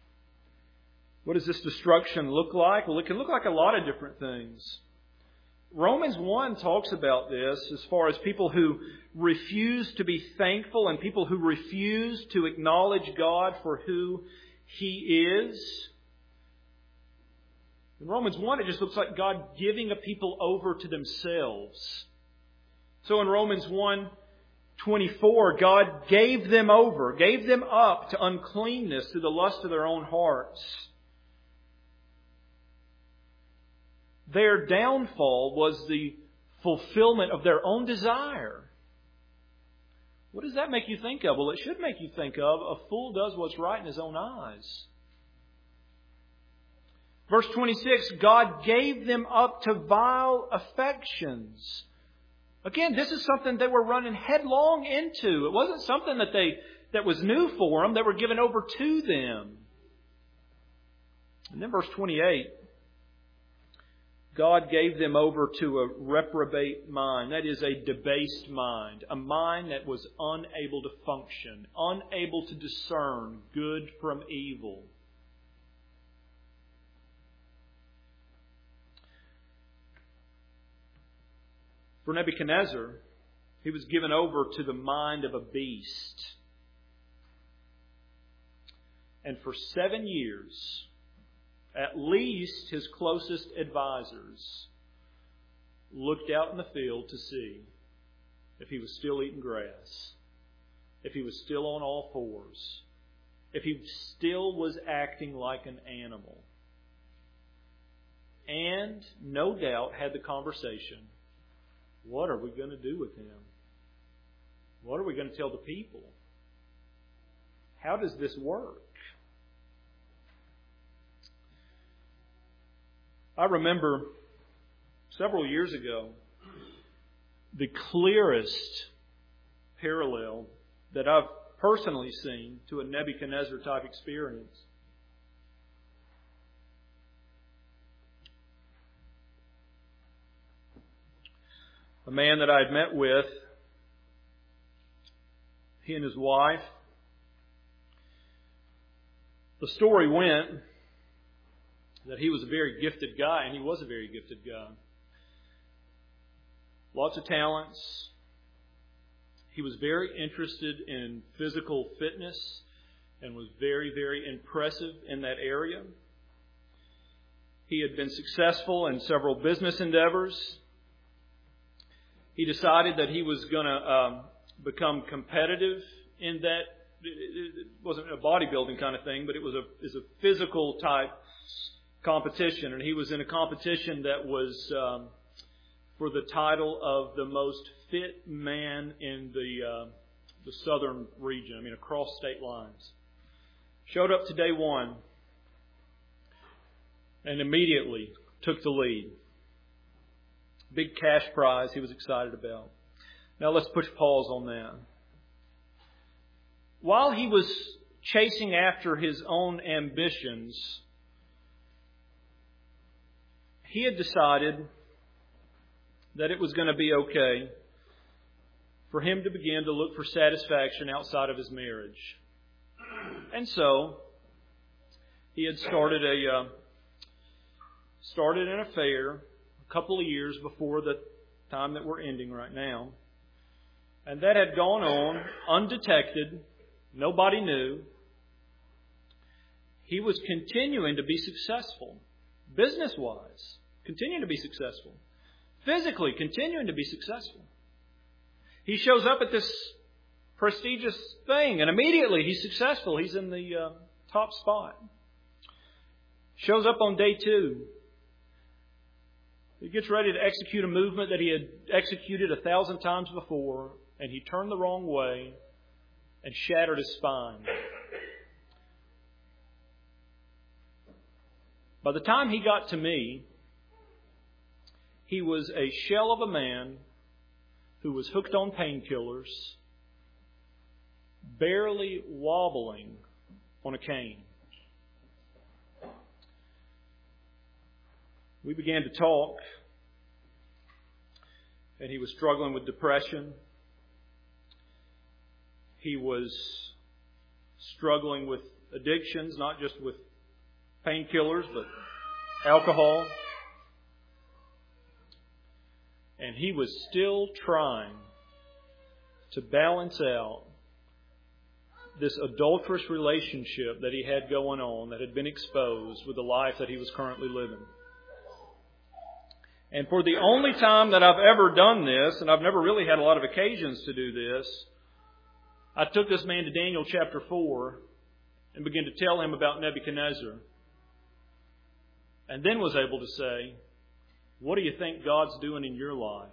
Speaker 1: What does this destruction look like? Well, it can look like a lot of different things. Romans one talks about this as far as people who refuse to be thankful and people who refuse to acknowledge God for who He is. In Romans one, it just looks like God giving a people over to themselves. So in Romans one twenty-four, God gave them over, gave them up to uncleanness through the lust of their own hearts. Their downfall was the fulfillment of their own desire. What does that make you think of? Well, it should make you think of a fool does what's right in his own eyes. Verse twenty-six, God gave them up to vile affections. Again, this is something they were running headlong into. It wasn't something that they that was new for them. They were given over to them. And then verse twenty-eight, God gave them over to a reprobate mind. That is a debased mind. A mind that was unable to function, unable to discern good from evil. For Nebuchadnezzar, he was given over to the mind of a beast. And for seven years, at least his closest advisors looked out in the field to see if he was still eating grass, if he was still on all fours, if he still was acting like an animal. And no doubt had the conversation, what are we going to do with him? What are we going to tell the people? How does this work? I remember several years ago, the clearest parallel that I've personally seen to a Nebuchadnezzar type experience. A man that I had met with, he and his wife. The story went that he was a very gifted guy, and he was a very gifted guy. Lots of talents. He was very interested in physical fitness and was very, very impressive in that area. He had been successful in several business endeavors. He decided that he was going to um, become competitive in that. It wasn't a bodybuilding kind of thing, but it was a, it was a physical type competition. And he was in a competition that was um, for the title of the most fit man in the uh, the southern region, I mean across state lines. Showed up to day one and immediately took the lead. Big cash prize he was excited about. Now let's push pause on that. While he was chasing after his own ambitions, he had decided that it was going to be okay for him to begin to look for satisfaction outside of his marriage. And so he had started a uh, started an affair a couple of years before the time that we're ending right now. And that had gone on undetected. Nobody knew. He was continuing to be successful, business-wise, continuing to be successful, physically continuing to be successful. He shows up at this prestigious thing, and immediately he's successful. He's in the uh, top spot. Shows up on day two. He gets ready to execute a movement that he had executed a thousand times before, and he turned the wrong way and shattered his spine. By the time he got to me, he was a shell of a man who was hooked on painkillers, barely wobbling on a cane. We began to talk, and he was struggling with depression. He was struggling with addictions, not just with painkillers, but alcohol. And he was still trying to balance out this adulterous relationship that he had going on, that had been exposed, with the life that he was currently living. And for the only time that I've ever done this, and I've never really had a lot of occasions to do this, I took this man to Daniel chapter four and began to tell him about Nebuchadnezzar. And then was able to say, what do you think God's doing in your life?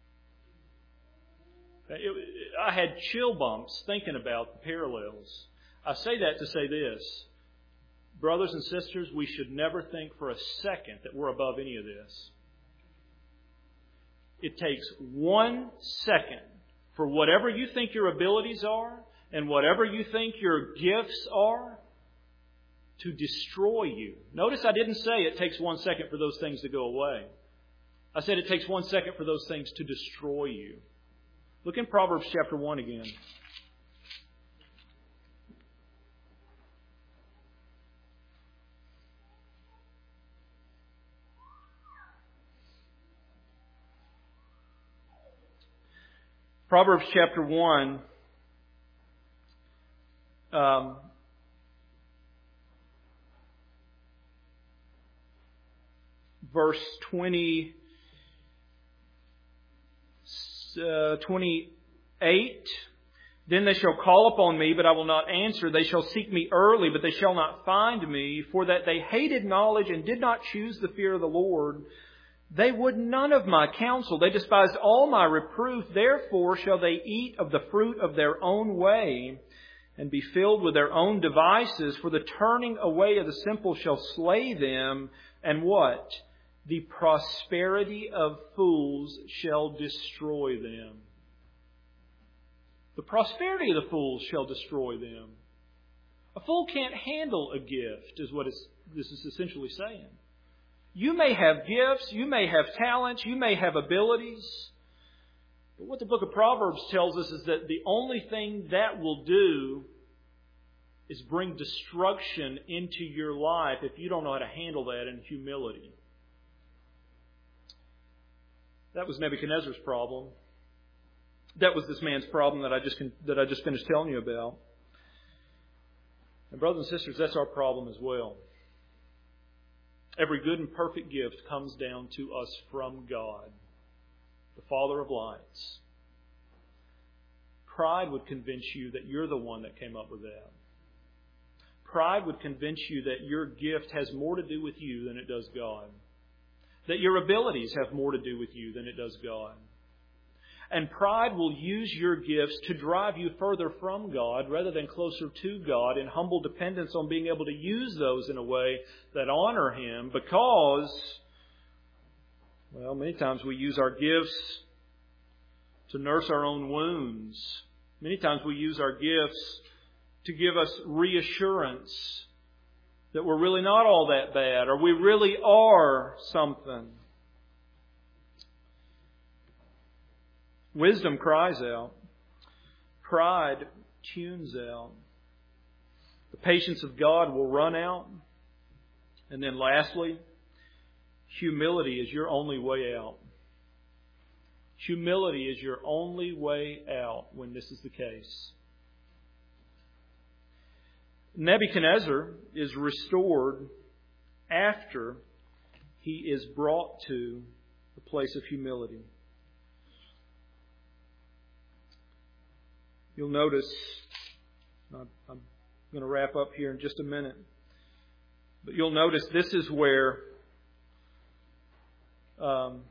Speaker 1: It, I had chill bumps thinking about the parallels. I say that to say this. Brothers and sisters, we should never think for a second that we're above any of this. It takes one second for whatever you think your abilities are and whatever you think your gifts are to destroy you. Notice I didn't say it takes one second for those things to go away. I said it takes one second for those things to destroy you. Look in Proverbs chapter one again. Proverbs chapter one, um, verse twenty, uh, twenty-eight. Then they shall call upon me, but I will not answer. They shall seek me early, but they shall not find me. For that they hated knowledge and did not choose the fear of the Lord. They would none of my counsel. They despised all my reproof. Therefore shall they eat of the fruit of their own way and be filled with their own devices. For the turning away of the simple shall slay them. And what? The prosperity of fools shall destroy them. The prosperity of the fools shall destroy them. A fool can't handle a gift, is what it's, this is essentially saying. You may have gifts, you may have talents, you may have abilities. But what the book of Proverbs tells us is that the only thing that will do is bring destruction into your life if you don't know how to handle that in humility. That was Nebuchadnezzar's problem. That was this man's problem that I just that I just finished telling you about. And brothers and sisters, that's our problem as well. Every good and perfect gift comes down to us from God, the Father of lights. Pride would convince you that you're the one that came up with that. Pride would convince you that your gift has more to do with you than it does God. That your abilities have more to do with you than it does God. And pride will use your gifts to drive you further from God rather than closer to God in humble dependence on being able to use those in a way that honor Him, because, well, many times we use our gifts to nurse our own wounds. Many times we use our gifts to give us reassurance that we're really not all that bad, or we really are something. Wisdom cries out. Pride tunes out. The patience of God will run out. And then lastly, humility is your only way out. Humility is your only way out when this is the case. Nebuchadnezzar is restored after he is brought to the place of humility. You'll notice, I'm going to wrap up here in just a minute, but you'll notice this is where um,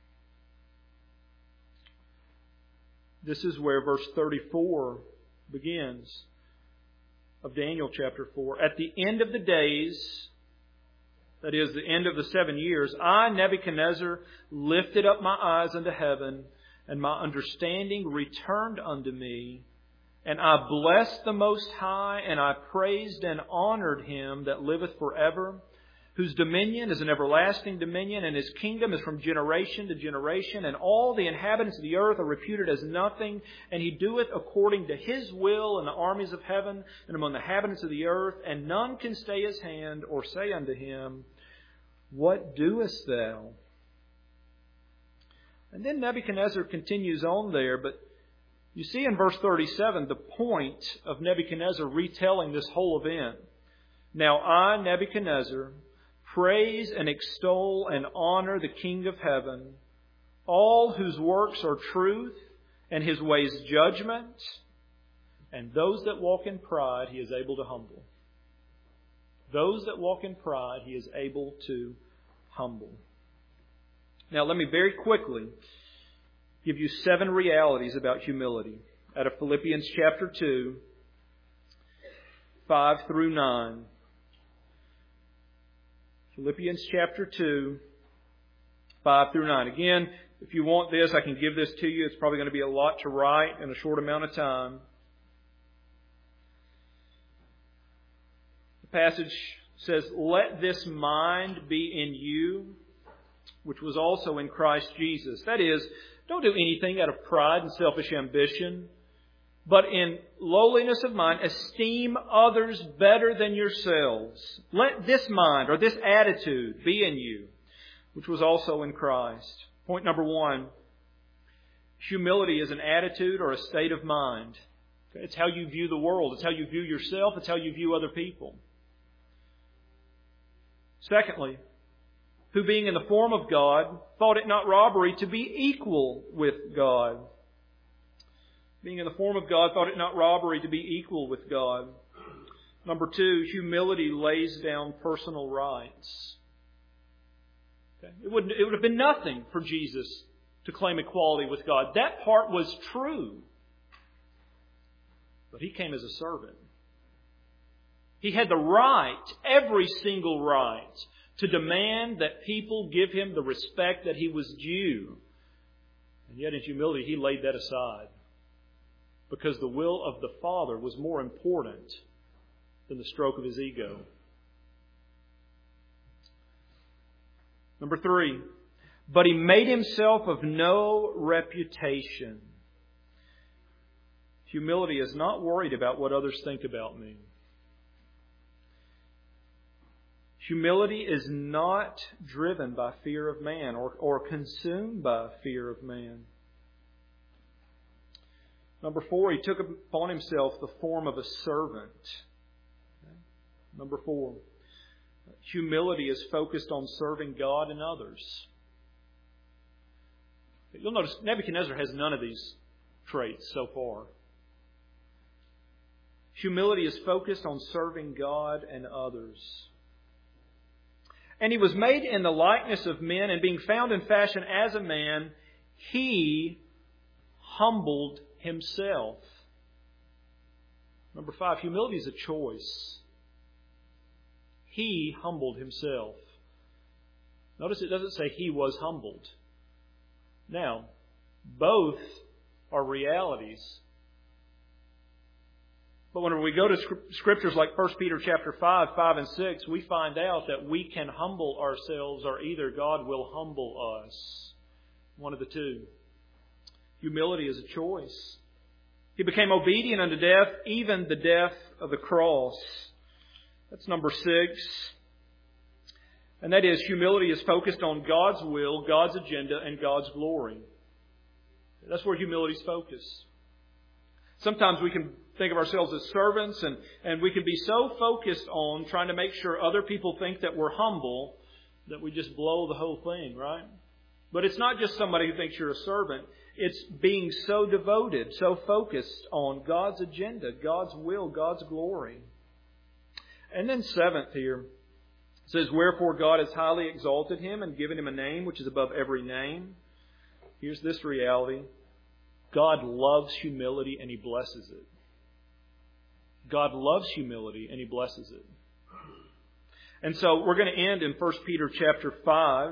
Speaker 1: this is where verse thirty-four begins of Daniel chapter four. At the end of the days, that is, the end of the seven years, I, Nebuchadnezzar, lifted up my eyes unto heaven, and my understanding returned unto me. And I blessed the Most High, and I praised and honored Him that liveth forever, whose dominion is an everlasting dominion, and His kingdom is from generation to generation. And all the inhabitants of the earth are reputed as nothing, and He doeth according to His will in the armies of heaven and among the inhabitants of the earth. And none can stay His hand or say unto Him, What doest thou? And then Nebuchadnezzar continues on there, but you see in verse thirty-seven the point of Nebuchadnezzar retelling this whole event. Now I, Nebuchadnezzar, praise and extol and honor the King of heaven, all whose works are truth and His ways judgment, and those that walk in pride He is able to humble. Those that walk in pride He is able to humble. Now let me very quickly give you seven realities about humility out of Philippians chapter two, five through nine. Philippians chapter two, five through nine. Again, if you want this, I can give this to you. It's probably going to be a lot to write in a short amount of time. The passage says, "Let this mind be in you, which was also in Christ Jesus." That is, don't do anything out of pride and selfish ambition, but in lowliness of mind, esteem others better than yourselves. Let this mind or this attitude be in you, which was also in Christ. Point number one, humility is an attitude or a state of mind. It's how you view the world. It's how you view yourself. It's how you view other people. Secondly, who being in the form of God, thought it not robbery to be equal with God. Being in the form of God, thought it not robbery to be equal with God. Number two, humility lays down personal rights. Okay? It would, it would have been nothing for Jesus to claim equality with God. That part was true. But He came as a servant. He had the right, every single right, to demand that people give Him the respect that He was due. And yet in humility, He laid that aside. Because the will of the Father was more important than the stroke of His ego. Number three, but He made Himself of no reputation. Humility is not worried about what others think about me. Humility is not driven by fear of man or, or consumed by fear of man. Number four, He took upon Himself the form of a servant. Okay. Number four, humility is focused on serving God and others. You'll notice Nebuchadnezzar has none of these traits so far. Humility is focused on serving God and others. And He was made in the likeness of men, and being found in fashion as a man, He humbled Himself. Number five, humility is a choice. He humbled Himself. Notice it doesn't say He was humbled. Now, both are realities. But when we go to scriptures like First Peter chapter five, five and six, we find out that we can humble ourselves, or either God will humble us. One of the two. Humility is a choice. He became obedient unto death, even the death of the cross. That's number six. And that is, humility is focused on God's will, God's agenda, and God's glory. That's where humility is focused. Sometimes we can think of ourselves as servants, and, and we can be so focused on trying to make sure other people think that we're humble that we just blow the whole thing, right? But it's not just somebody who thinks you're a servant. It's being so devoted, so focused on God's agenda, God's will, God's glory. And then seventh here, it says, wherefore God has highly exalted Him and given Him a name which is above every name. Here's this reality. God loves humility and He blesses it. God loves humility and He blesses it. And so we're going to end in First Peter chapter five.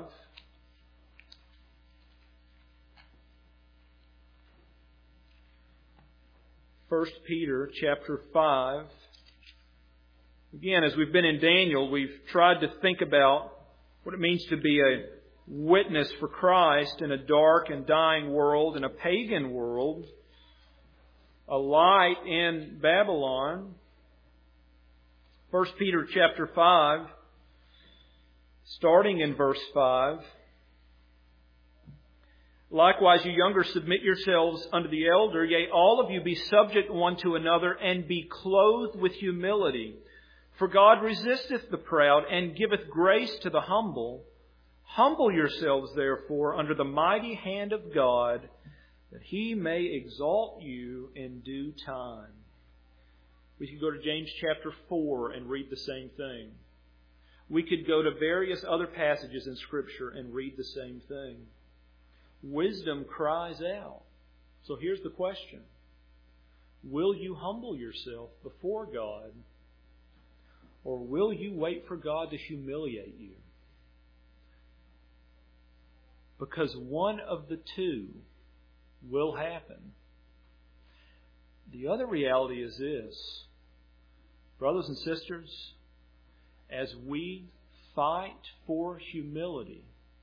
Speaker 1: First Peter chapter five. Again, as we've been in Daniel, we've tried to think about what it means to be a witness for Christ in a dark and dying world, in a pagan world, a light in Babylon. First Peter chapter five, starting in verse five. Likewise, you younger, submit yourselves unto the elder. Yea, all of you be subject one to another, and be clothed with humility. For God resisteth the proud, and giveth grace to the humble. Humble yourselves, therefore, under the mighty hand of God, that He may exalt you in due time. We could go to James chapter four and read the same thing. We could go to various other passages in Scripture and read the same thing. Wisdom cries out. So here's the question. Will you humble yourself before God, or will you wait for God to humiliate you? Because one of the two will happen. The other reality is this. Brothers and sisters, as we fight for humility,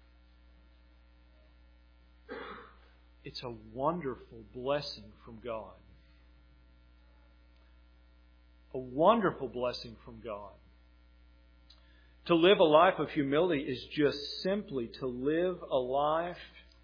Speaker 1: it's a wonderful blessing from God. A wonderful blessing from God. To live a life of humility is just simply to live a life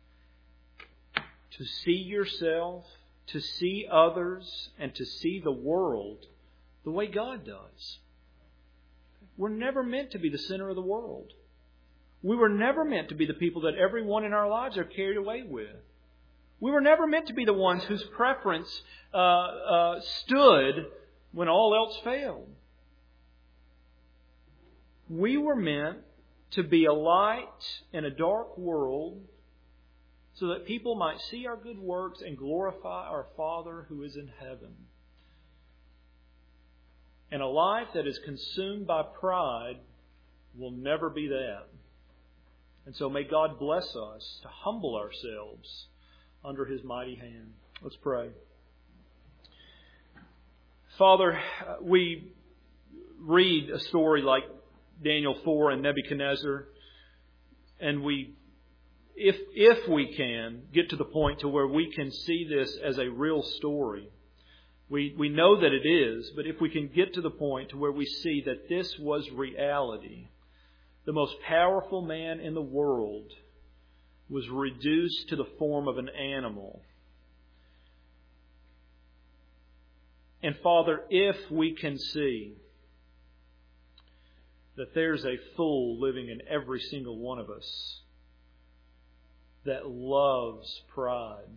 Speaker 1: to see yourself, to see others, and to see the world the way God does. We're never meant to be the center of the world. We were never meant to be the people that everyone in our lives are carried away with. We were never meant to be the ones whose preference uh, uh, stood when all else failed. We were meant to be a light in a dark world so that people might see our good works and glorify our Father who is in heaven. And a life that is consumed by pride will never be that. And so may God bless us to humble ourselves under His mighty hand. Let's pray. Father, we read a story like Daniel four and Nebuchadnezzar, and we, if if we can, get to the point to where we can see this as a real story. We we know that it is, but if we can get to the point to where we see that this was reality, the most powerful man in the world was reduced to the form of an animal. And Father, if we can see that there's a fool living in every single one of us that loves pride,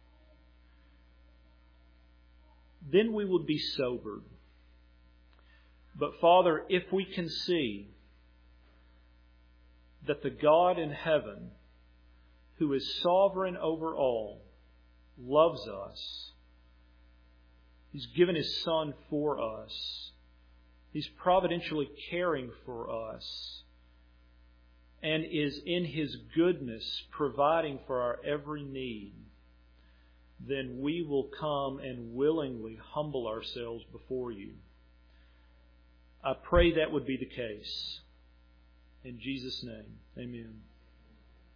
Speaker 1: then we would be sobered. But Father, if we can see that the God in heaven, who is sovereign over all, loves us, He's given His Son for us, He's providentially caring for us, and is in His goodness providing for our every need, then we will come and willingly humble ourselves before You. I pray that would be the case. In Jesus' name, amen.